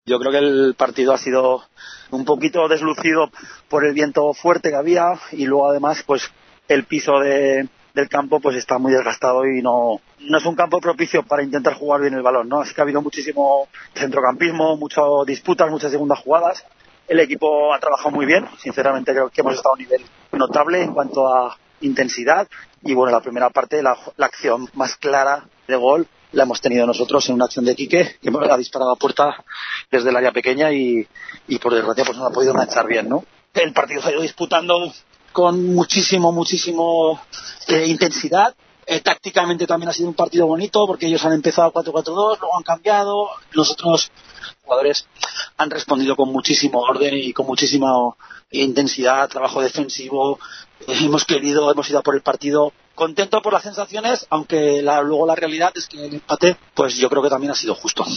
Yo creo que el partido ha sido un poquito deslucido por el viento fuerte que había y luego además pues el piso del campo pues está muy desgastado y no es un campo propicio para intentar jugar bien el balón, ¿no? Así que ha habido muchísimo centrocampismo, muchas disputas, muchas segundas jugadas. El equipo ha trabajado muy bien, sinceramente creo que hemos estado a un nivel notable en cuanto a intensidad y bueno, la primera parte, la acción más clara de gol la hemos tenido nosotros en una acción de Quique, que ha disparado a puerta desde el área pequeña y por desgracia pues no ha podido enganchar bien, ¿no? El partido se ha ido disputando con muchísimo intensidad. Tácticamente también ha sido un partido bonito porque ellos han empezado 4-4-2, luego han cambiado, nosotros jugadores han respondido con muchísimo orden y con muchísima intensidad, trabajo defensivo, hemos ido a por el partido, contento por las sensaciones, aunque luego la realidad es que el empate pues yo creo que también ha sido justo.